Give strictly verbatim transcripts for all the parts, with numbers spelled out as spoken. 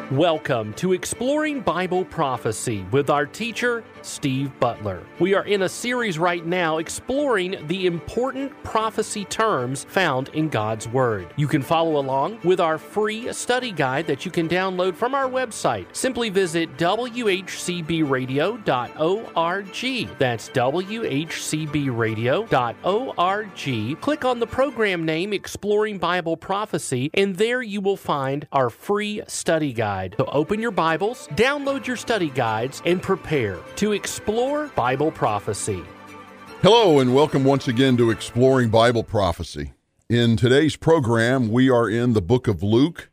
Welcome to Exploring Bible Prophecy with our teacher, Steve Butler. We are in a series right now exploring the important prophecy terms found in God's Word. You can follow along with our free study guide that you can download from our website. Simply visit w h c b radio dot org. That's w h c b radio dot org. Click on the program name Exploring Bible Prophecy, and there you will find our free study guide. So open your Bibles, download your study guides, and prepare to explore Bible prophecy. Hello, and welcome once again to Exploring Bible Prophecy. In today's program, we are in the book of Luke,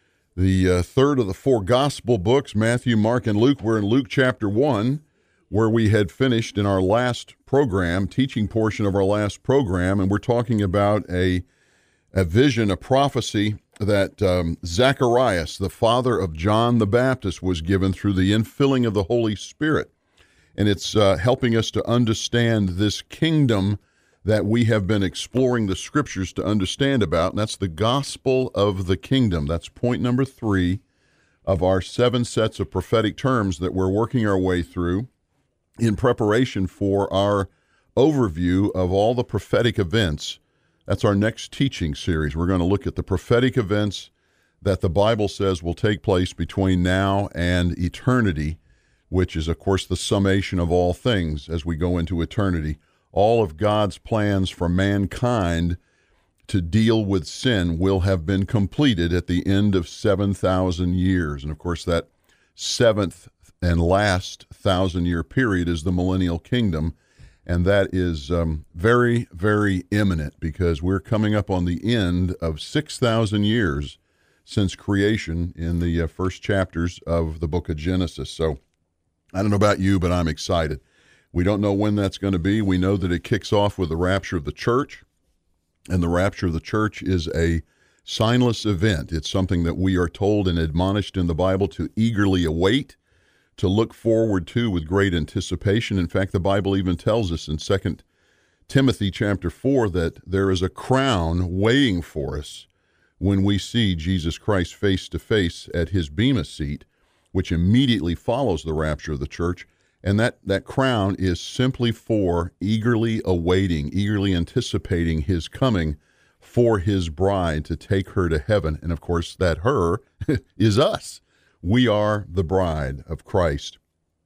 the uh, third of the four gospel books, Matthew, Mark, and Luke. We're in Luke chapter one, where we had finished in our last program, teaching portion of our last program, and we're talking about a, a vision, a prophecy that um, Zacharias, the father of John the Baptist, was given through the infilling of the Holy Spirit. And it's uh, helping us to understand this kingdom that we have been exploring the scriptures to understand about, and that's the gospel of the kingdom. That's point number three of our seven sets of prophetic terms that we're working our way through in preparation for our overview of all the prophetic events. That's our next teaching series. We're going to look at the prophetic events that the Bible says will take place between now and eternity, which is, of course, the summation of all things as we go into eternity. All of God's plans for mankind to deal with sin will have been completed at the end of seven thousand years. And, of course, that seventh and last thousand-year period is the millennial kingdom. And that is um, very, very imminent because we're coming up on the end of six thousand years since creation in the uh, first chapters of the book of Genesis. So I don't know about you, but I'm excited. We don't know when that's going to be. We know that it kicks off with the rapture of the church, and the rapture of the church is a signless event. It's something that we are told and admonished in the Bible to eagerly await, to look forward to with great anticipation. In fact, the Bible even tells us in Second Timothy chapter four that there is a crown waiting for us when we see Jesus Christ face to face at his bema seat, which immediately follows the rapture of the church. And that, that crown is simply for eagerly awaiting, eagerly anticipating his coming for his bride to take her to heaven. And of course, that her is us. We are the bride of Christ.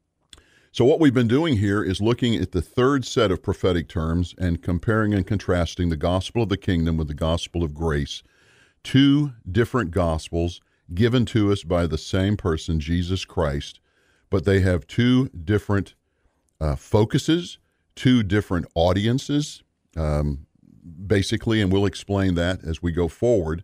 So what we've been doing here is looking at the third set of prophetic terms and comparing and contrasting the gospel of the kingdom with the gospel of grace. Two different gospels given to us by the same person, Jesus Christ, but they have two different uh, focuses, two different audiences, um, basically, and we'll explain that as we go forward.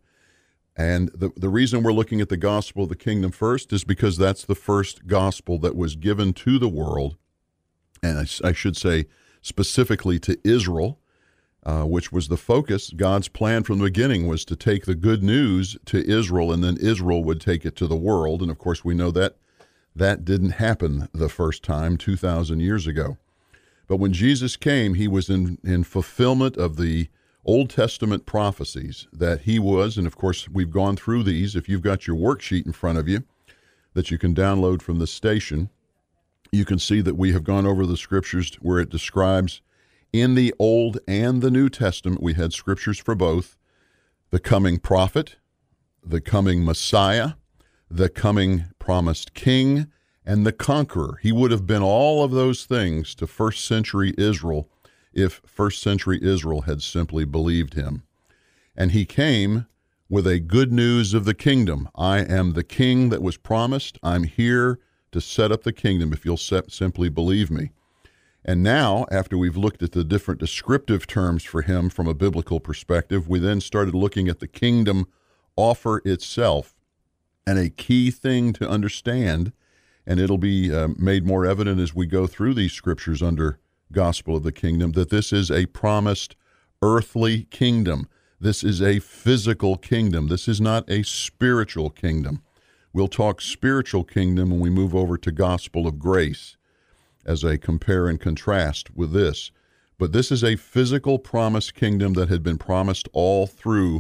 And the, the reason we're looking at the gospel of the kingdom first is because that's the first gospel that was given to the world, and I, I should say specifically to Israel, uh, which was the focus. God's plan from the beginning was to take the good news to Israel, and then Israel would take it to the world. And of course, we know that that didn't happen the first time two thousand years ago. But when Jesus came, he was in, in fulfillment of the Old Testament prophecies that he was, and of course we've gone through these. If you've got your worksheet in front of you that you can download from the station, you can see that we have gone over the scriptures where it describes in the Old and the New Testament, we had scriptures for both, the coming prophet, the coming Messiah, the coming promised king, and the conqueror. He would have been all of those things to first century Israel if first century Israel had simply believed him. And he came with a good news of the kingdom. I am the king that was promised. I'm here to set up the kingdom if you'll se- simply believe me. And now, after we've looked at the different descriptive terms for him from a biblical perspective, we then started looking at the kingdom offer itself. And a key thing to understand, and it'll be uh, made more evident as we go through these scriptures under gospel of the kingdom, that this is a promised earthly kingdom. This is a physical kingdom. This is not a spiritual kingdom. We'll talk spiritual kingdom when we move over to gospel of grace as a compare and contrast with this. But this is a physical promised kingdom that had been promised all through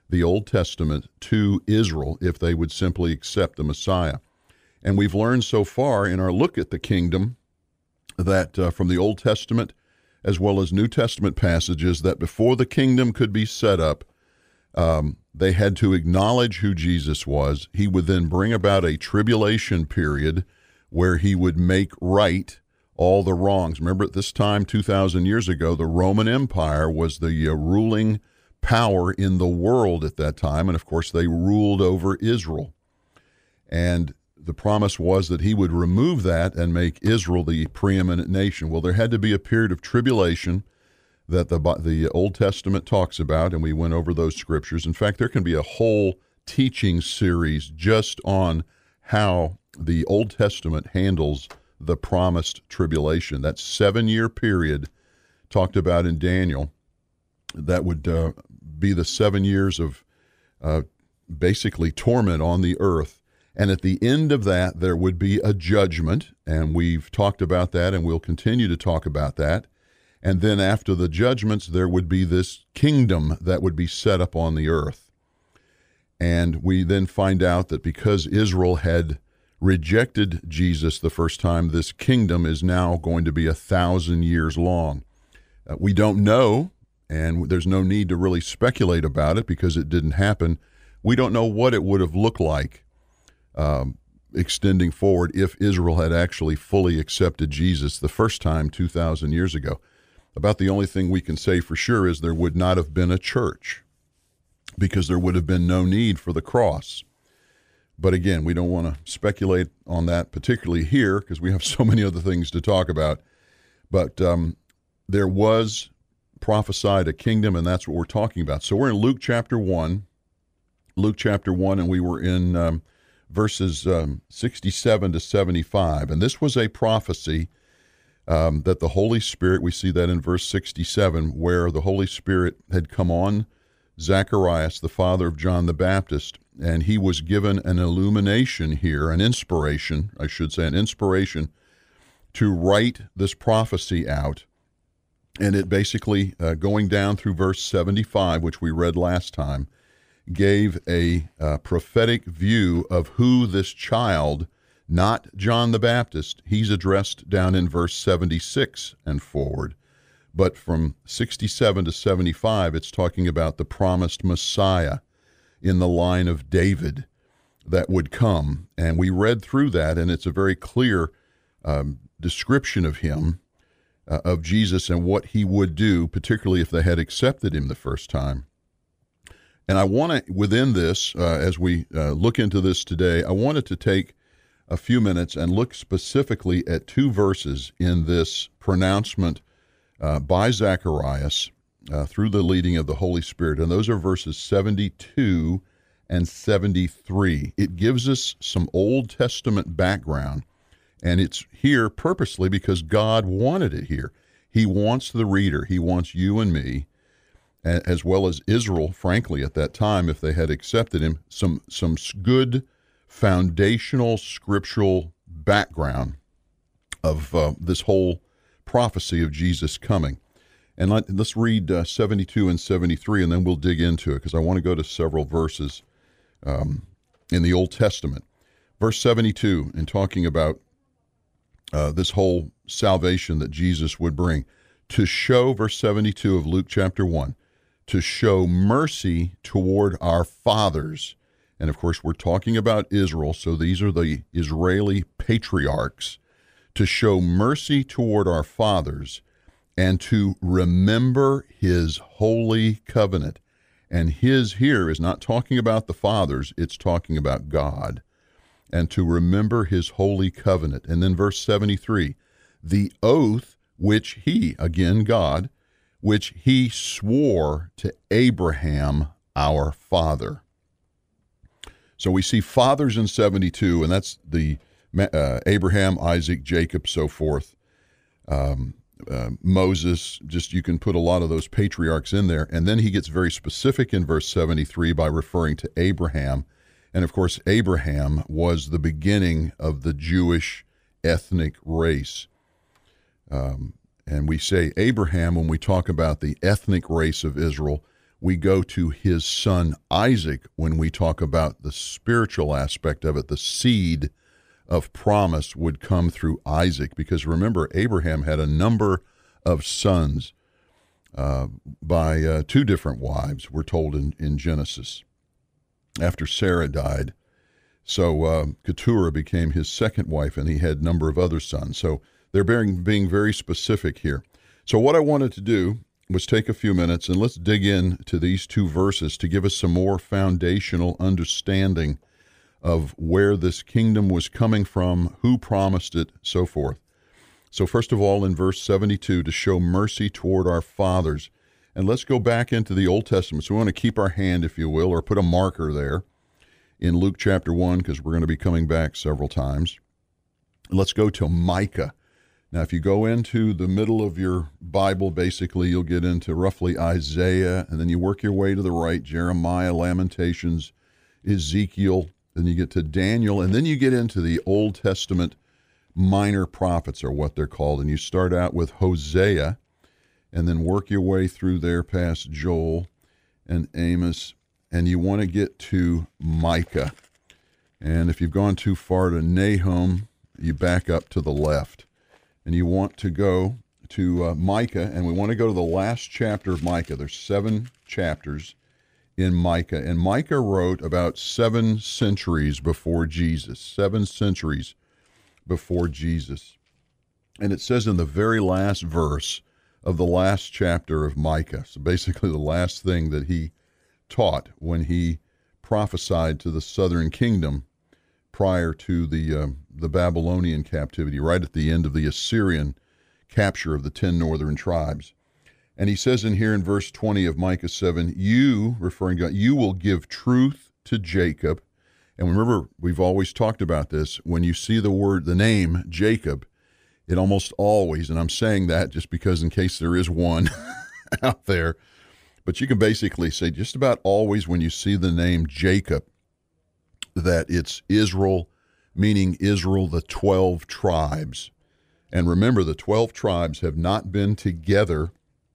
the Old Testament to Israel if they would simply accept the Messiah. And we've learned so far in our look at the kingdom that uh, from the Old Testament as well as New Testament passages that before the kingdom could be set up, um, they had to acknowledge who Jesus was. He would then bring about a tribulation period where he would make right all the wrongs. Remember, at this time, two thousand years ago, the Roman Empire was the uh, ruling power in the world at that time, and of course, they ruled over Israel. And the promise was that he would remove that and make Israel the preeminent nation. Well, there had to be a period of tribulation that the the Old Testament talks about, and we went over those scriptures. In fact, there can be a whole teaching series just on how the Old Testament handles the promised tribulation. That seven-year period talked about in Daniel, that would uh, be the seven years of uh, basically torment on the earth. And at the end of that, there would be a judgment, and we've talked about that, and we'll continue to talk about that. And then after the judgments, there would be this kingdom that would be set up on the earth. And we then find out that because Israel had rejected Jesus the first time, this kingdom is now going to be a thousand years long. Uh, we don't know, and there's no need to really speculate about it because it didn't happen. We don't know what it would have looked like um, extending forward if Israel had actually fully accepted Jesus the first time two thousand years ago. About the only thing we can say for sure is there would not have been a church because there would have been no need for the cross. But again, we don't want to speculate on that, particularly here, because we have so many other things to talk about. But um, there was prophesied a kingdom, and that's what we're talking about. So we're in Luke chapter one, Luke chapter one, and we were in um, verses um, sixty-seven to seventy-five. And this was a prophecy um, that the Holy Spirit, we see that in verse sixty-seven, where the Holy Spirit had come on Zacharias, the father of John the Baptist, and he was given an illumination here, an inspiration, I should say, an inspiration to write this prophecy out. And it basically, uh, going down through verse seventy-five, which we read last time, gave a uh, prophetic view of who this child, not John the Baptist, he's addressed down in verse seventy-six and forward. But from sixty-seven to seventy-five, it's talking about the promised Messiah in the line of David that would come. And we read through that, and it's a very clear um, description of him, uh, of Jesus and what he would do, particularly if they had accepted him the first time. And I want to, within this, uh, as we uh, look into this today, I wanted to take a few minutes and look specifically at two verses in this pronouncement uh, by Zacharias uh, through the leading of the Holy Spirit. And those are verses seventy-two and seventy-three. It gives us some Old Testament background, and it's here purposely because God wanted it here. He wants the reader, he wants you and me, as well as Israel, frankly, at that time, if they had accepted him, some some good foundational scriptural background of uh, this whole prophecy of Jesus coming. And let, let's read uh, seventy-two and seventy-three, and then we'll dig into it, because I want to go to several verses um, in the Old Testament. Verse seventy-two, in talking about uh, this whole salvation that Jesus would bring, to show, verse seventy-two of Luke chapter one, to show mercy toward our fathers. And of course, we're talking about Israel, so these are the Israeli patriarchs. To show mercy toward our fathers and to remember his holy covenant. And his here is not talking about the fathers, it's talking about God. And to remember his holy covenant. And then verse seventy-three, the oath which he, again God, which he swore to Abraham, our father. So we see fathers in seventy-two, and that's the uh, Abraham, Isaac, Jacob, so forth. Um, uh, Moses, just you can put a lot of those patriarchs in there. And then he gets very specific in verse seventy-three by referring to Abraham. And of course, Abraham was the beginning of the Jewish ethnic race. Um, and we say Abraham when we talk about the ethnic race of Israel. we go to his son Isaac when we talk about the spiritual aspect of it. The seed of promise would come through Isaac, because remember, Abraham had a number of sons uh, by uh, two different wives, we're told in, in Genesis, after Sarah died. So uh, Keturah became his second wife, and he had a number of other sons. So they're being, being very specific here. So what I wanted to do was take a few minutes and let's dig into these two verses to give us some more foundational understanding of where this kingdom was coming from, who promised it, so forth. So first of all, in verse seventy-two, to show mercy toward our fathers. And let's go back into the Old Testament. So we want to keep our hand, if you will, or put a marker there in Luke chapter one, because we're going to be coming back several times. Let's go to Micah. Now, if you go into the middle of your Bible, basically you'll get into roughly Isaiah, and then you work your way to the right, Jeremiah, Lamentations, Ezekiel, then you get to Daniel, and then you get into the Old Testament minor prophets, are what they're called, and you start out with Hosea, and then work your way through there past Joel and Amos, and you want to get to Micah. And if you've gone too far to Nahum, you back up to the left. And you want to go to uh, Micah, and we want to go to the last chapter of Micah. There's seven chapters in Micah, and Micah wrote about seven centuries before Jesus, seven centuries before Jesus. And it says in the very last verse of the last chapter of Micah, so basically the last thing that he taught when he prophesied to the southern kingdom prior to the uh, the Babylonian captivity, right at the end of the Assyrian capture of the ten northern tribes. And he says in here in verse twenty of Micah seven, you, referring to God, you will give truth to Jacob. And remember, we've always talked about this, when you see the word, the name Jacob, it almost always, and I'm saying that just because in case there is one out there, but you can basically say just about always when you see the name Jacob, that it's Israel, meaning Israel, the twelve tribes. And remember, the twelve tribes have not been together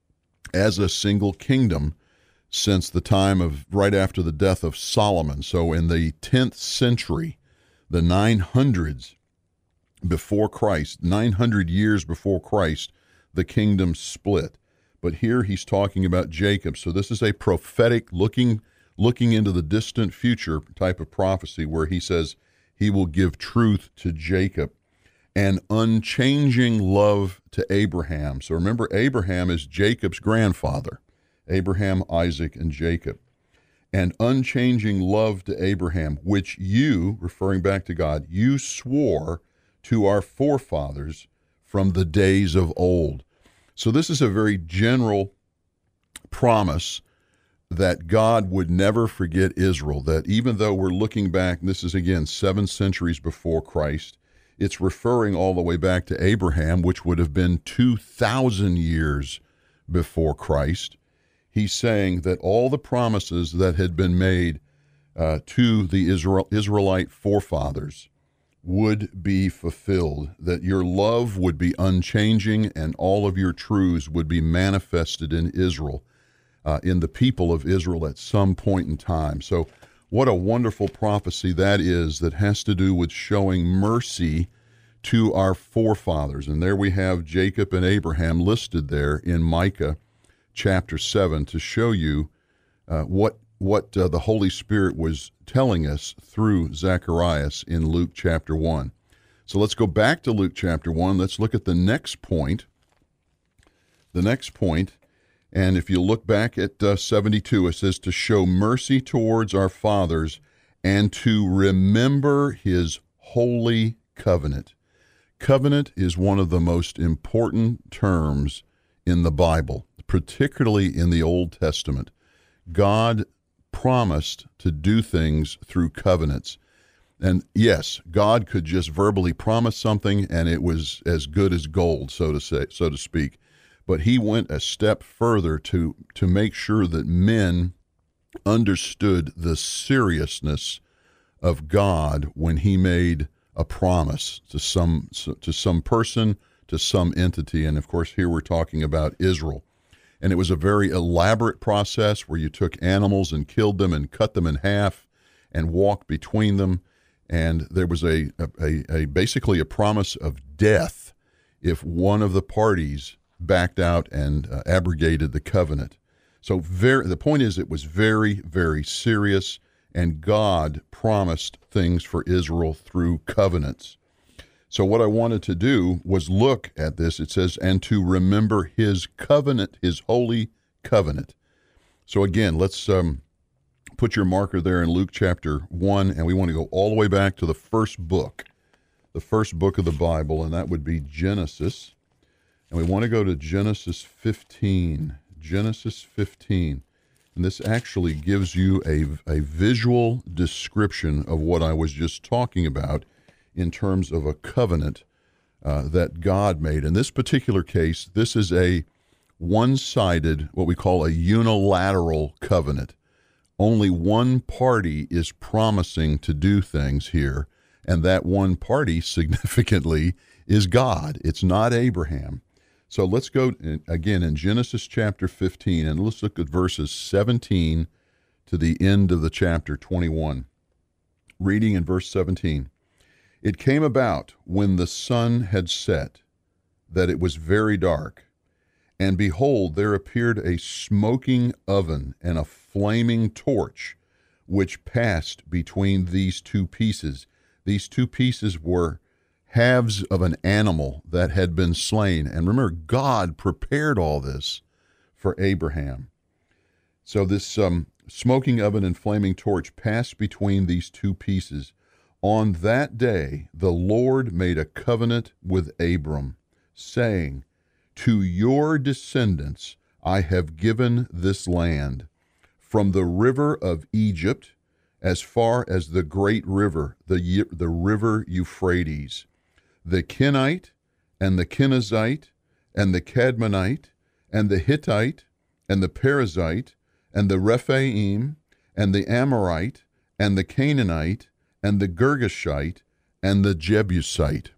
as a single kingdom since the time of, right after the death of Solomon. So in the tenth century, the nine hundreds before Christ, nine hundred years before Christ, the kingdom split. But here he's talking about Jacob. So this is a prophetic looking looking into the distant future type of prophecy, where he says he will give truth to Jacob and unchanging love to Abraham. So remember, Abraham is Jacob's grandfather, Abraham, Isaac, and Jacob. And unchanging love to Abraham, which you, referring back to God, you swore to our forefathers from the days of old. So this is a very general promise that God would never forget Israel, that even though we're looking back, this is again seven centuries before Christ, it's referring all the way back to Abraham, which would have been two thousand years before Christ. He's saying that all the promises that had been made uh, to the Israel, Israelite forefathers would be fulfilled, that your love would be unchanging and all of your truths would be manifested in Israel. Uh, in the people of Israel at some point in time. So what a wonderful prophecy that is, that has to do with showing mercy to our forefathers. And there we have Jacob and Abraham listed there in Micah chapter seven to show you uh, what what uh, the Holy Spirit was telling us through Zacharias in Luke chapter one. So let's go back to Luke chapter one. Let's look at the next point. The next point. And if you look back at uh, seventy-two, it says to show mercy towards our fathers and to remember his holy covenant. Covenant is one of the most important terms in the Bible, particularly in the Old Testament. God promised to do things through covenants. And yes, God could just verbally promise something and it was as good as gold, so to say, so to speak. But he went a step further to, to make sure that men understood the seriousness of God when he made a promise to some to some person, to some entity. And of course, here we're talking about Israel. And it was a very elaborate process where you took animals and killed them and cut them in half and walked between them. And there was a, a, a basically a promise of death if one of the parties backed out and uh, abrogated the covenant. So very, the point is, it was very, very serious, and God promised things for Israel through covenants. So what I wanted to do was look at this. It says, and to remember his covenant, his holy covenant. So again, let's um, put your marker there in Luke chapter one, and we want to go all the way back to the first book, the first book of the Bible, and that would be Genesis. And we want to go to Genesis fifteen. Genesis fifteen. And this actually gives you a, a visual description of what I was just talking about in terms of a covenant uh, that God made. In this particular case, this is a one-sided, what we call a unilateral covenant. Only one party is promising to do things here, and that one party, significantly, is God. It's not Abraham. So let's go again in Genesis chapter fifteen, and let's look at verses seventeen to the end of the chapter twenty-one. Reading in verse seventeen. It came about when the sun had set that it was very dark, and behold, there appeared a smoking oven and a flaming torch, which passed between these two pieces. These two pieces were halves of an animal that had been slain. And remember, God prepared all this for Abraham. So this um, smoking oven and flaming torch passed between these two pieces. On that day, the Lord made a covenant with Abram, saying, to your descendants I have given this land, from the river of Egypt as far as the great river, the, the river Euphrates, the Kenite, and the Kenizzite, and the Cadmonite, and the Hittite, and the Perizzite, and the Rephaim, and the Amorite, and the Canaanite, and the Girgashite, and the Jebusite.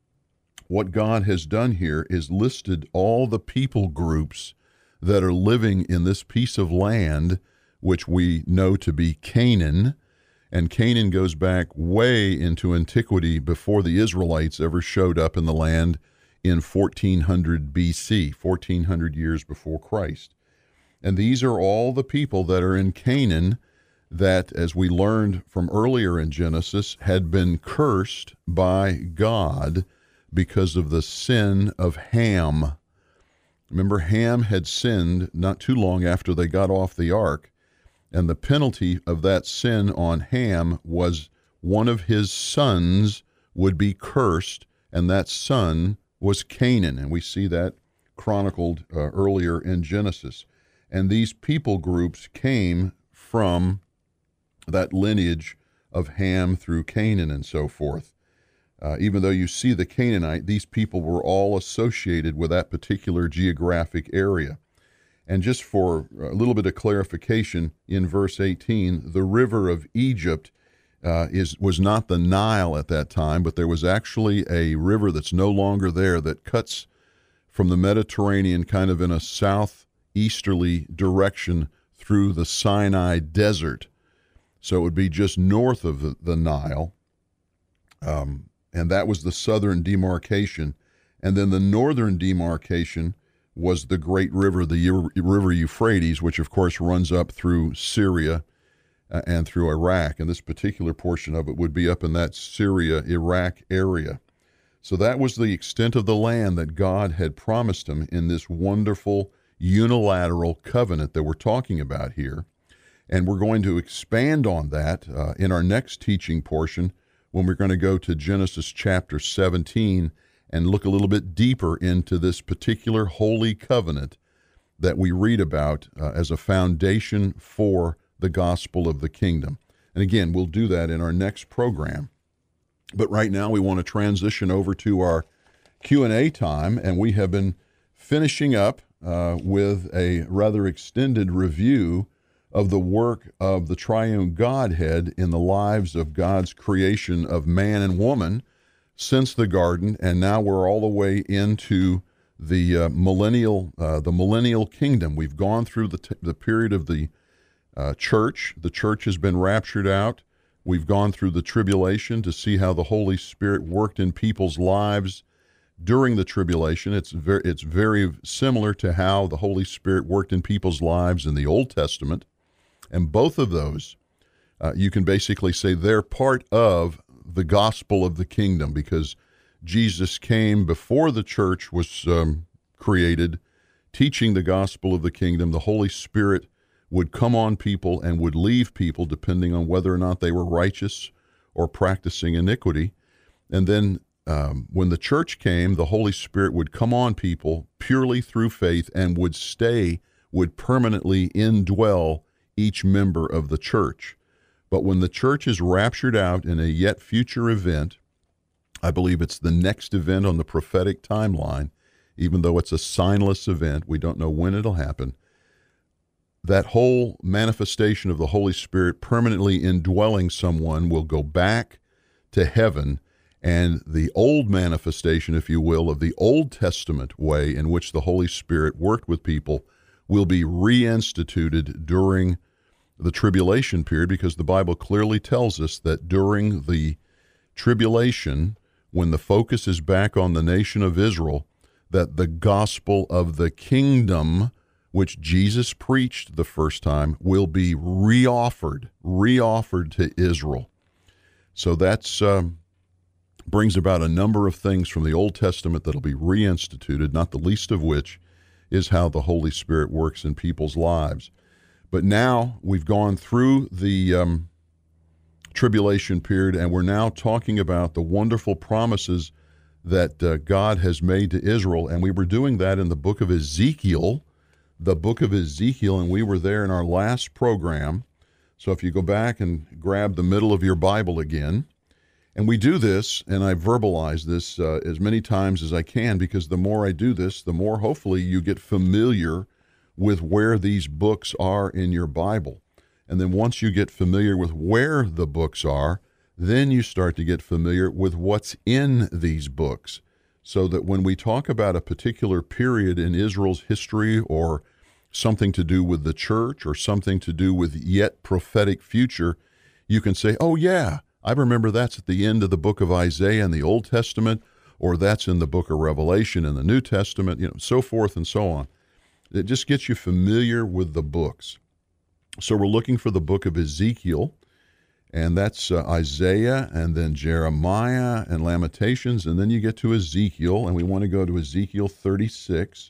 What God has done here is listed all the people groups that are living in this piece of land, which we know to be Canaan. And Canaan goes back way into antiquity, before the Israelites ever showed up in the land in fourteen hundred B C, fourteen hundred years before Christ. And these are all the people that are in Canaan that, as we learned from earlier in Genesis, had been cursed by God because of the sin of Ham. Remember, Ham had sinned not too long after they got off the ark. And the penalty of that sin on Ham was one of his sons would be cursed, and that son was Canaan. And we see that chronicled uh, earlier in Genesis. And these people groups came from that lineage of Ham through Canaan and so forth. Uh, even though you see the Canaanite, these people were all associated with that particular geographic area. And just for a little bit of clarification, in verse eighteen, the river of Egypt uh, is was not the Nile at that time, but there was actually a river that's no longer there that cuts from the Mediterranean kind of in a southeasterly direction through the Sinai desert. So it would be just north of the, the Nile, um, and that was the southern demarcation. And then the northern demarcation was the great river, the river Euphrates, which of course runs up through Syria uh, and through Iraq. And this particular portion of it would be up in that Syria-Iraq area. So that was the extent of the land that God had promised him in this wonderful unilateral covenant that we're talking about here. And we're going to expand on that uh, in our next teaching portion, when we're going to go to Genesis chapter seventeen and look a little bit deeper into this particular holy covenant that we read about uh, as a foundation for the gospel of the kingdom. And again, we'll do that in our next program. But right now we want to transition over to our Q and A time, and we have been finishing up uh, with a rather extended review of the work of the triune Godhead in the lives of God's creation of man and woman since the garden, and now we're all the way into the uh, millennial uh, the millennial kingdom. We've gone through the t- the period of the uh, church. The church has been raptured out. We've gone through the tribulation to see how the Holy Spirit worked in people's lives during the tribulation. It's very it's very similar to how the Holy Spirit worked in people's lives in the Old Testament, and both of those uh, you can basically say they're part of the gospel of the kingdom, because Jesus came before the church was um, created, teaching the gospel of the kingdom. The Holy Spirit would come on people and would leave people depending on whether or not they were righteous or practicing iniquity. And then um, when the church came, the Holy Spirit would come on people purely through faith and would stay, would permanently indwell each member of the church. But when the church is raptured out in a yet future event, I believe it's the next event on the prophetic timeline, even though it's a signless event, we don't know when it'll happen. That whole manifestation of the Holy Spirit permanently indwelling someone will go back to heaven, and the old manifestation, if you will, of the Old Testament way in which the Holy Spirit worked with people will be reinstituted during the tribulation period, because the Bible clearly tells us that during the tribulation, when the focus is back on the nation of Israel, that the gospel of the kingdom, which Jesus preached the first time, will be reoffered, reoffered to Israel. So that's um, brings about a number of things from the Old Testament that'll be reinstituted, not the least of which is how the Holy Spirit works in people's lives. But now we've gone through the um, tribulation period, and we're now talking about the wonderful promises that uh, God has made to Israel. And we were doing that in the book of Ezekiel, the book of Ezekiel, and we were there in our last program. So if you go back and grab the middle of your Bible again, and we do this, and I verbalize this uh, as many times as I can, because the more I do this, the more hopefully you get familiar with where these books are in your Bible. And then once you get familiar with where the books are, then you start to get familiar with what's in these books, so that when we talk about a particular period in Israel's history, or something to do with the church, or something to do with yet prophetic future, you can say, oh yeah, I remember that's at the end of the book of Isaiah in the Old Testament, or that's in the book of Revelation in the New Testament, you know, so forth and so on. It just gets you familiar with the books. So we're looking for the book of Ezekiel, and that's uh, Isaiah, and then Jeremiah and Lamentations, and then you get to Ezekiel, and we want to go to Ezekiel thirty-six.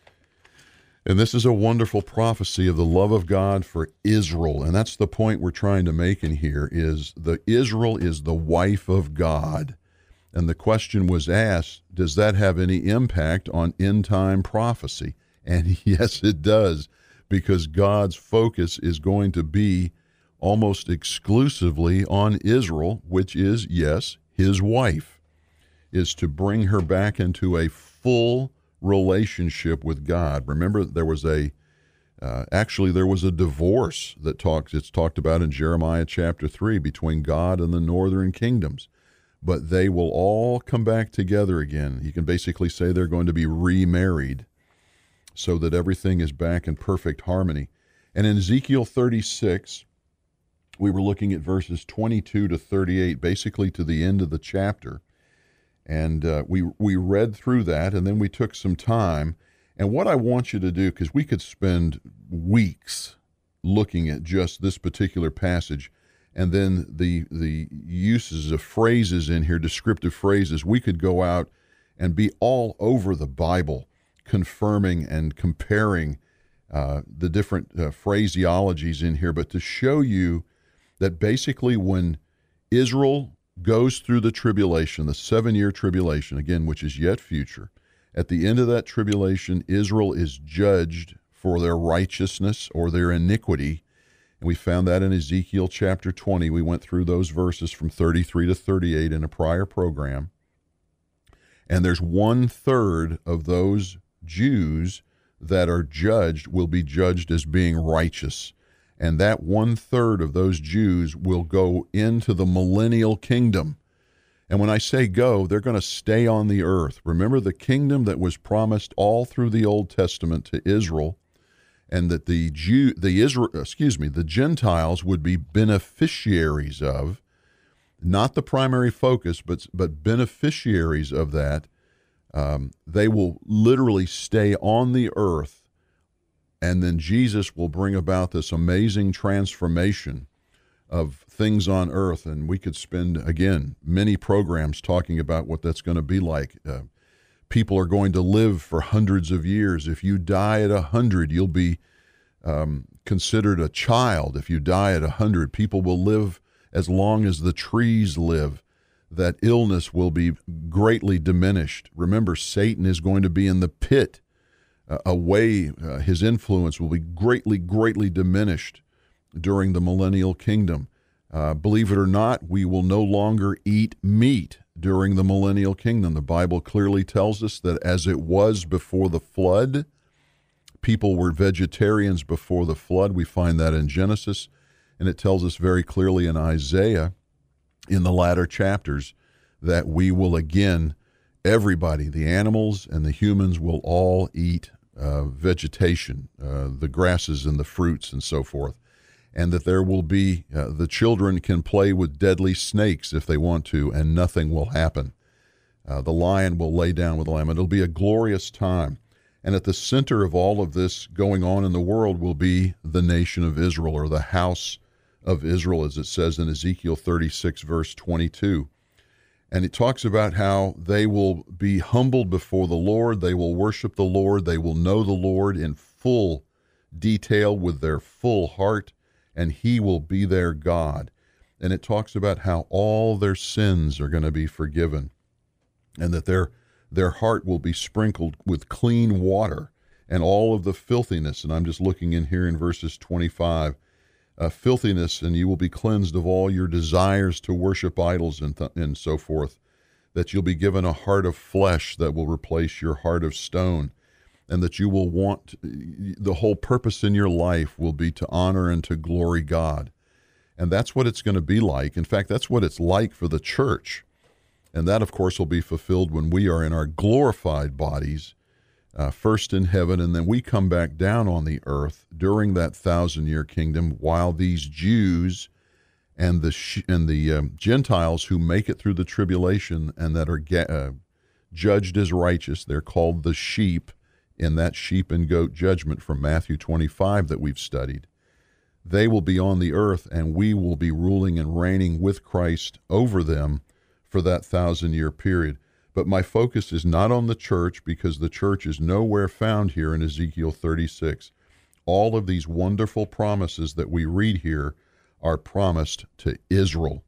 And this is a wonderful prophecy of the love of God for Israel, and that's the point we're trying to make in here, is the Israel is the wife of God. And the question was asked, does that have any impact on end-time prophecy? And yes, it does, because God's focus is going to be almost exclusively on Israel, which is, yes, his wife, is to bring her back into a full relationship with God. Remember, there was a, uh, actually there was a divorce that talks, it's talked about in Jeremiah chapter three, between God and the northern kingdoms. But they will all come back together again. You can basically say they're going to be remarried, so that everything is back in perfect harmony. And in Ezekiel thirty-six, we were looking at verses twenty-two to thirty-eight, basically to the end of the chapter. And uh, we we read through that, and then we took some time. And what I want you to do, because we could spend weeks looking at just this particular passage, and then the the uses of phrases in here, descriptive phrases, we could go out and be all over the Bible, confirming and comparing uh, the different uh, phraseologies in here, but to show you that basically when Israel goes through the tribulation, the seven-year tribulation, again, which is yet future, at the end of that tribulation, Israel is judged for their righteousness or their iniquity. And we found that in Ezekiel chapter twenty. We went through those verses from thirty-three to thirty-eight in a prior program. And there's one-third of those Jews that are judged will be judged as being righteous. And that one-third of those Jews will go into the millennial kingdom. And when I say go, they're going to stay on the earth. Remember the kingdom that was promised all through the Old Testament to Israel, and that the Jew, the Israel, excuse me, the Gentiles would be beneficiaries of, not the primary focus, but but beneficiaries of that. Um, they will literally stay on the earth, and then Jesus will bring about this amazing transformation of things on earth. And we could spend, again, many programs talking about what that's going to be like. Uh, people are going to live for hundreds of years. If you die at a hundred, you'll be um, considered a child. If you die at a hundred, people will live as long as the trees live. That illness will be greatly diminished. Remember, Satan is going to be in the pit. Uh, away, uh, his influence will be greatly, greatly diminished during the millennial kingdom. Uh, believe it or not, we will no longer eat meat during the millennial kingdom. The Bible clearly tells us that as it was before the flood, people were vegetarians before the flood. We find that in Genesis, and it tells us very clearly in Isaiah, in the latter chapters, that we will again, everybody, the animals and the humans, will all eat uh, vegetation, uh, the grasses and the fruits and so forth. And that there will be, uh, the children can play with deadly snakes if they want to, and nothing will happen. Uh, the lion will lay down with the lamb. It'll be a glorious time. And at the center of all of this going on in the world will be the nation of Israel, or the house of Israel, as it says in Ezekiel thirty-six, verse twenty-two. And it talks about how they will be humbled before the Lord, they will worship the Lord, they will know the Lord in full detail with their full heart, and he will be their God. And it talks about how all their sins are going to be forgiven, and that their their heart will be sprinkled with clean water, and all of the filthiness, and I'm just looking in here in verses twenty-five, uh, filthiness, and you will be cleansed of all your desires to worship idols and, th- and so forth, that you'll be given a heart of flesh that will replace your heart of stone, and that you will want, the whole purpose in your life will be to honor and to glory God. And that's what it's going to be like. In fact, that's what it's like for the church. And that, of course, will be fulfilled when we are in our glorified bodies, uh, first in heaven, and then we come back down on the earth during that thousand-year kingdom, while these Jews and the sh- and the um, Gentiles who make it through the tribulation and that are ga- uh, judged as righteous, they're called the sheep in that sheep and goat judgment from Matthew twenty-five that we've studied. They will be on the earth, and we will be ruling and reigning with Christ over them for that thousand-year period. But my focus is not on the church, because the church is nowhere found here in Ezekiel thirty-six. All of these wonderful promises that we read here are promised to Israel,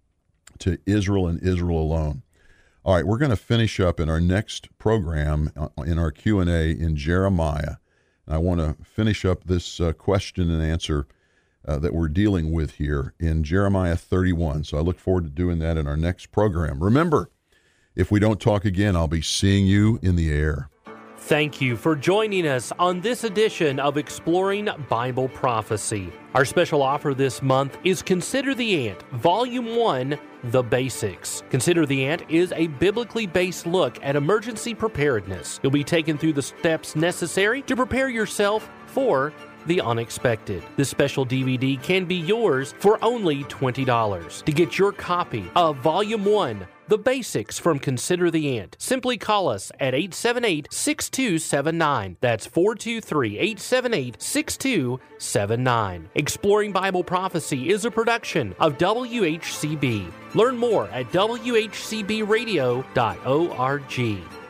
to Israel and Israel alone. All right, we're going to finish up in our next program, in our Q and A, in Jeremiah. I want to finish up this uh, question and answer uh, that we're dealing with here in Jeremiah thirty-one. So I look forward to doing that in our next program. Remember, if we don't talk again, I'll be seeing you in the air. Thank you for joining us on this edition of Exploring Bible Prophecy. Our special offer this month is Consider the Ant, Volume one, The Basics. Consider the Ant is a biblically based look at emergency preparedness. You'll be taken through the steps necessary to prepare yourself for the unexpected. This special D V D can be yours for only twenty dollars. To get your copy of Volume one, The Basics from Consider the Ant, simply call us at eight seven eight, six two seven nine. That's four two three, eight seven eight, six two seven nine. Exploring Bible Prophecy is a production of W H C B. Learn more at W H C B radio dot org.